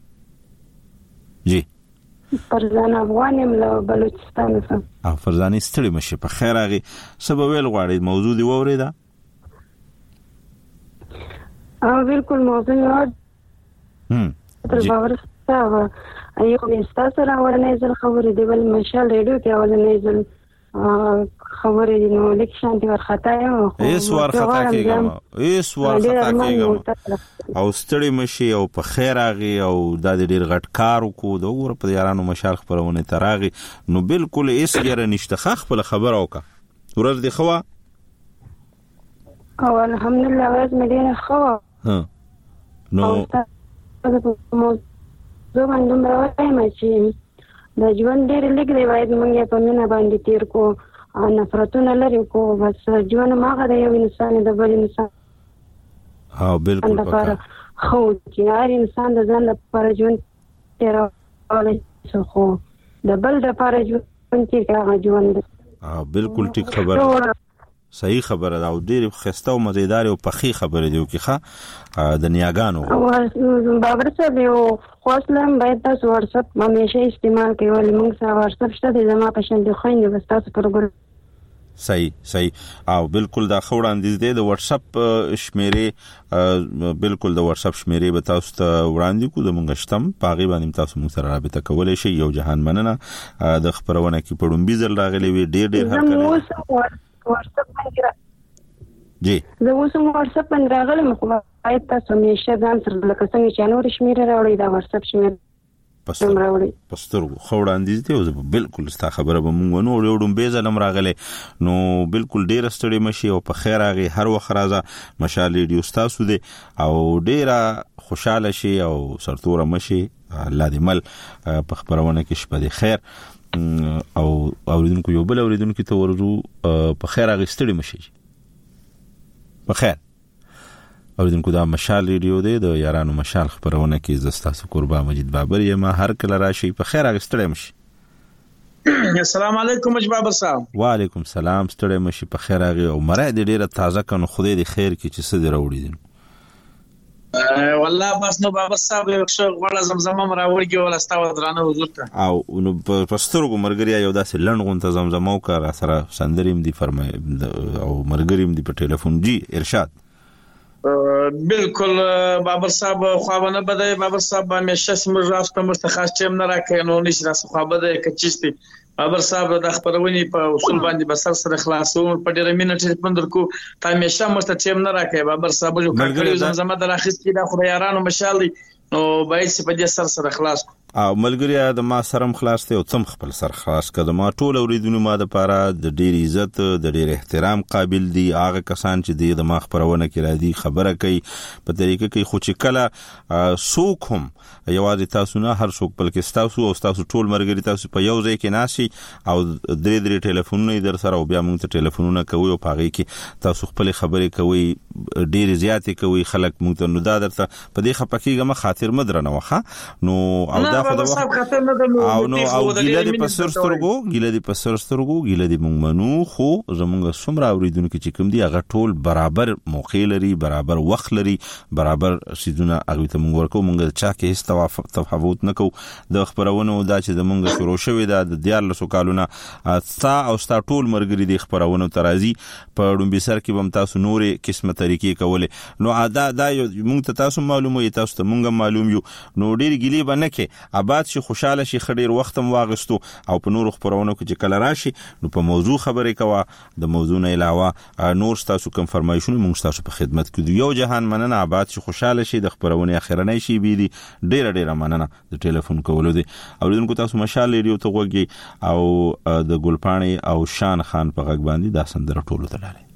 جی فرزانه افغانم له بلوچستان څخه. فرزانه ستړي مشي. په خیر اغي سبب ویل غواړي موضوع دی ووریدا؟ بالکل موضوع تر باور صاحب ایو مستا سره ورنه ځل خبرې دی بل مشال ریډیو کې ورنه ځل خبرې دي نو لیک شانتي ورختا یم. ایس ورختا کېږم او ستړي مشي او په خیر اغي او د ډیر غټ کار کو د اور په یارانو مشال خبرونه تراغي نو بالکل ایس یره نشته خپل خبر اوکا ورځ دی خوا او الحمدلله ورځ مې ډیره خوا نو زه باندې راوړم چې د ژوند ډېر لږ دی باید موږ په مینه باندې تیر کو نفرتونه لري کو بس ژوند ماغه د یو انسان د بل انسان بالکل لپاره خو چې هر انسان د ځان لپاره ژوند تیرولای شي خو د بل لپاره ژوند تیر ژوند بالکل ټیک خبره صحیح خبره دا او ډیر خسته او مزیدار او پخې خبره دی او کیخه د نیاګانو بابر صاحب یو خاصلم باید تاسو واتس اپ همیشه استعمال کوئ ولې موږ سره واتس اپ شته د زما په شان دی خويندې بس تاسو پروګرام صحیح او بالکل دا خوړاندې دی د واتس اپ شمیرې بالکل د واتس اپ شمیرې به تاسو ته وړاندې کو د مونږ شتم پاغي باندې تاسو مونږ سره رابطه کولای شئ. یو جهان مننه د خبرونه کې پړم بيزل راغلي وي ډیر هر کله واتس اپ باندې جی زه اوس واتس اپ باندې راغلم خو باید تاسو همیشه ځان سره لکه څنګه چې نور شمیره راوړی دا واتس اپ شمیره پسترګو خوړاندې دی او بالکل ستا خبره به مونږ نو وړم بیزلم راغله نو بالکل ډیر ستړي مشي او په خیر اغي هر وخت راځه مشال ریډیو تاسو دی او ډیر خوشاله شي او سرتوره مشي. الله دې مل په خبرونه کې شپه دی خیر او اوریدونکو یو بل اوریدونکو ته ورزو په خیر اغي ستړي مشي. په خیر اوریدونکو دا مشال ریډیو دی د یارانو مشال خبرونه کې زستاسو قربا مجید بابر یم. هر کله راشي په خیر اغي ستړي مشي. السلام علیکم مجید بابر صاحب. وعلیکم السلام. ستړي مشي. په خیر اغي او مرای ډیره تازه کنه خدای دې خیر کې چې څه دی راوړي دي والله بس نو بابا صاحب یو څو غوړه زمزمه راوړي ولا ستاو درانه حضور ته او نو پسترګو مرګریا یو داسې لنډغون ته زمزمه وکړه سره سندریم دی فرمای او مرګریم دی په ټلیفون. جی ارشاد. بالکل بابر صاحب خوابنه بده بابر صاحب همیشه سمر راست مستخاص چم نه راکې نو نشي راس خوابده کچستی بابر صاحب د خبرونی په اصول باندې بسر سره خلاصو په ډیره منټ پندر کو همیشه مستچم نه راکې بابر صاحب جو کړو زمزمه دراخست کی د خدایانو مشالي نو باید په دې سره خلاص او ملګری د ما سرم خلاص ته او تم خپل سر خلاص کړه. ما ټول اوریدونکو ما د پاره د ډیر عزت د ډیر احترام قابل دي هغه کسان چې د ما خبرونه کې را دي خبره کوي په طریقه کې خو چې کله سوق هم یوازې تاسو نه هر څوک بلکې تاسو او تاسو ټول مرګري تاسو په یو ځای کې ناشي او درې ټلیفونونه در سره او بیا موږ ته ټلیفونونه کوي او پاغي کې تاسو خپل خبرې کوي ډیر زیاتې کوي خلک موږ ته نو دا درته په دې خپکیګه ما خاطر مدرنه وخه نو او دا خو او نو او ګیله دي پسر سترګو ګیله دي مونږ منو خو زمونږ سمرا اوریدونکو چې کوم دي هغه ټول برابر موقع لري برابر وخت لري برابر سيزونه هغه ته مونږ ورکو مونږ چا کې هیڅ تفاوت نکو د خبرونو دا چې د مونږ شروع شوې ده د 14 کالونه ستا ټول مرګري د خبرونو ترازی په ډومبي سر کې بم تاسو نورې قسمه طریقې کوله نو ادا مونږ ته تاسو معلومه یې تاسو ته مونږ معلوم یو نو ډیر ګلی بنکه آباد شي خوشاله شي خډیر وختم واغستو او په نور خبرونو کې چې کله راشي نو په موضوع خبرې کوا د موضوع نه علاوه نور تاسو کوم فرمایشونه مونږ تاسو په خدمت کې یو جهان مننه آباد شي خوشاله شي د خبرونه اخرنۍ شي بيدي ډیر مننه د ټلیفون کولو دي اوریدونکو تاسو مشال ریډیو ته وګورئ او د ګلپانی او شان خان په غږ باندې دا سندره ټولو ته لاله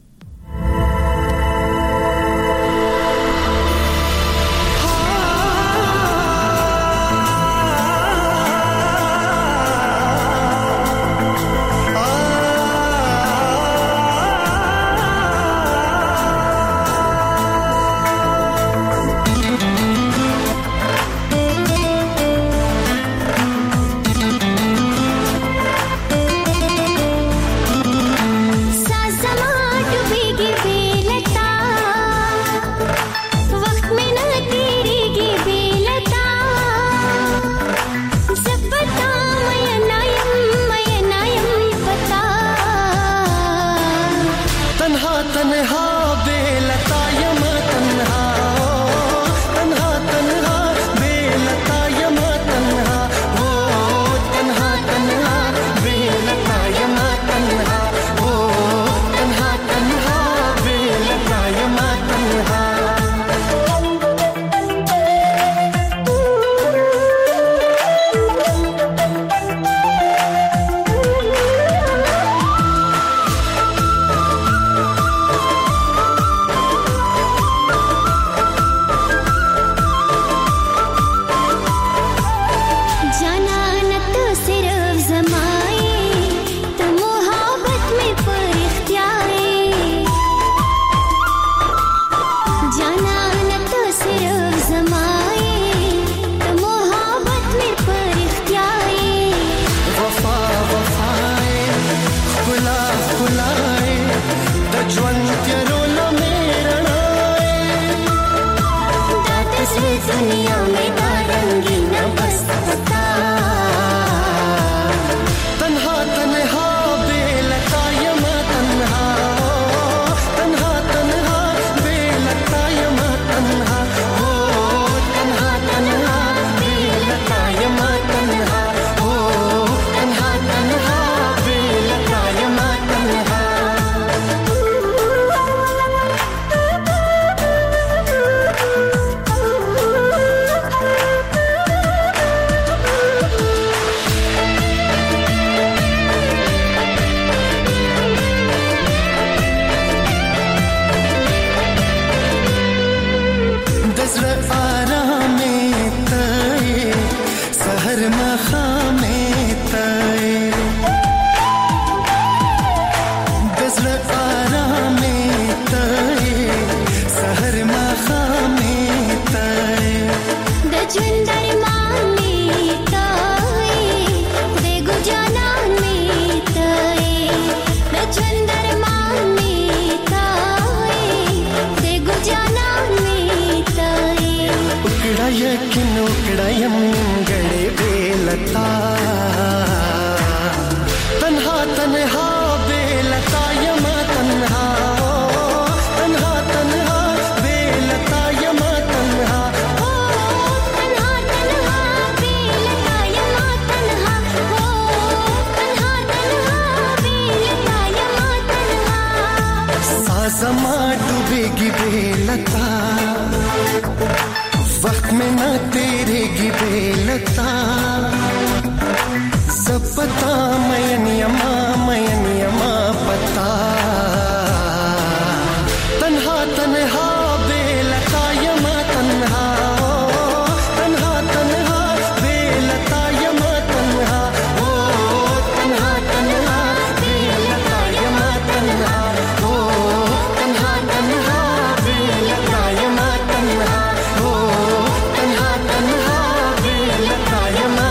तन्हा तन्हा बेलता यमा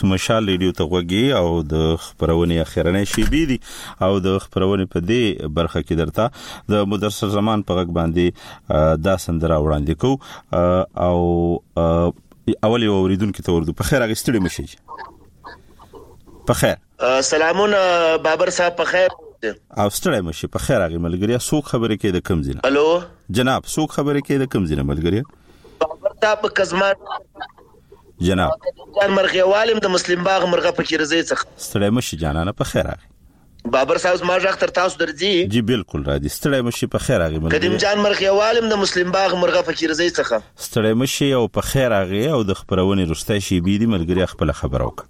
مشال ریډیو ته وګي او د خبرونې اخرنۍ شیبې دي او د خبرونې په دې برخه کې درته د مدرسه زمان په غږ باندې دا سندره وړاندې کو او اول یو اوریدونکو ته ورته په خیر اغستړي مشي په خیر سلامونه بابر صاحب په خیر او ستړی مشي په خیر اغه ملګری سوق خبرې کې د کم زینه الو جناب سوق خبرې کې د کم زینه ملګری بابر صاحب کزمان جناب جان مرغه والم د مسلم باغ مرغه فقیر زید څخه ستړی مشي جانانه په خیر اغه بابر صاحب ما ځخ تر تاسو درځي جی بالکل را دي ستړی مشي په خیر اغه ملګری قدیم جان مرغه والم د مسلم باغ مرغه فقیر زید څخه ستړی مشي او په خیر اغه او د خبرونې رستای شي بي دي ملګری خپل خبر وک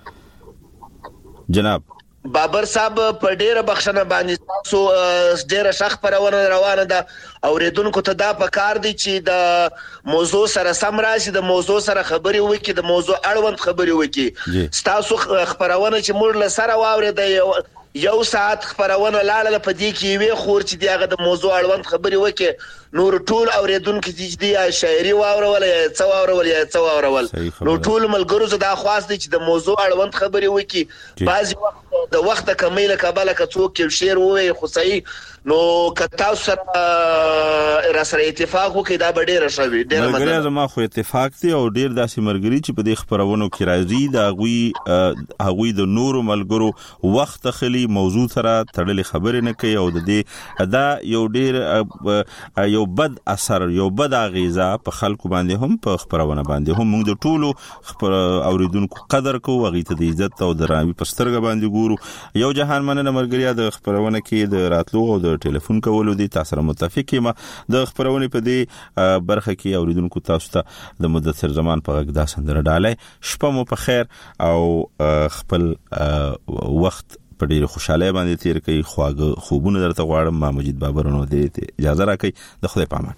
جناب بابر صاحب په ډیره بخښنه باندې تاسو ډیره شخ پرونه روانه ده اوریدونکو ته دا پکار دي چې د موضوع سره سم راشي د موضوع سره خبري وکي د موضوع اړوند خبري وکي تاسو خبرونه چې موږ له سره واورید یو ساعت خبرونه لاله په دې کې وی خور چې دغه د موضوع اړوند خبري وکي نور ټول اوریدونکو چې دی شاعري واورول یا څواورول نو ټول ملګرو زدا خواست دي چې د موضوع اړوند خبري وکي بعضي وخت د وخت کمیله کابل کڅوک یو شعر وې خو صحیح نو کتاو سره را سره اتفاق وکړي دا ډیره شوی ډیره مګر زما خو اتفاق دی او ډیر داسې مرګري چې په دې خبرونو کې راځي دا غوي د نورو ملګرو وخت خلی موضوع سره تړلې خبرې نه کوي او د دې دا یو ډیر یو بد اثر یو بد غیزه په خلکو باندې هم په خبرونه باندې هم موږ د ټولو اوریدونکو قدر کوو غي ته د عزت او درامي پسترګ باندې ګورو یو جهان مننه مرګریا د خبرونه کې د راتلو او د ټلیفون کولو دي تاسو سره متفق یم د خبرونه په دې برخه کې اوریدونکو تاسو ته د مدثر زمان په غږ دا سندره ډالای شپه مو په خیر او خپل وخت په ډیر خوشاله باندې تیر کوي خواږه خوبونه درته غواړم ما مجید بابرونو دې اجازه راکړي د خدای پامان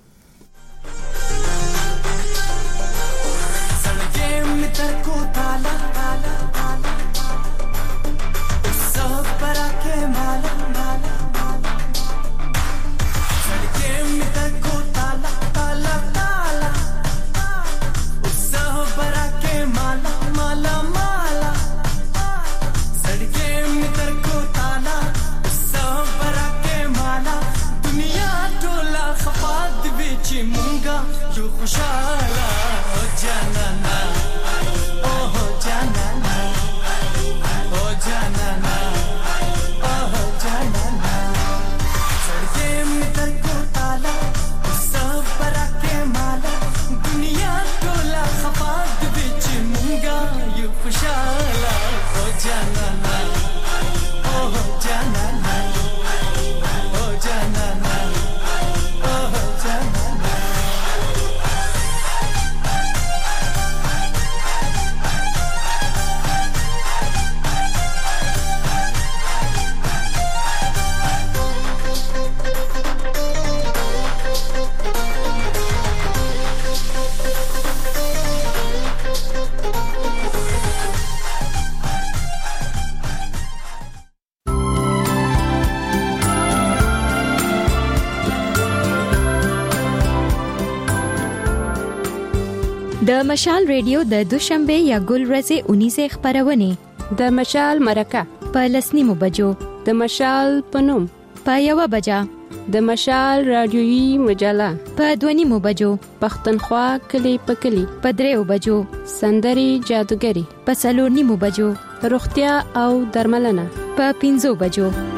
د مشال ریډیو د دوشنبه یا ګل ورځې 19 خبرونه د مشال مرکه په لسنیمو بجو د مشال پنوم په یو بجا د مشال رادیويي مجله په 2 بجو پښتونخوا کلی په کلی په 3 بجو سندري جادوګری په 4 بجو روغتیا او درملنه په 5 بجو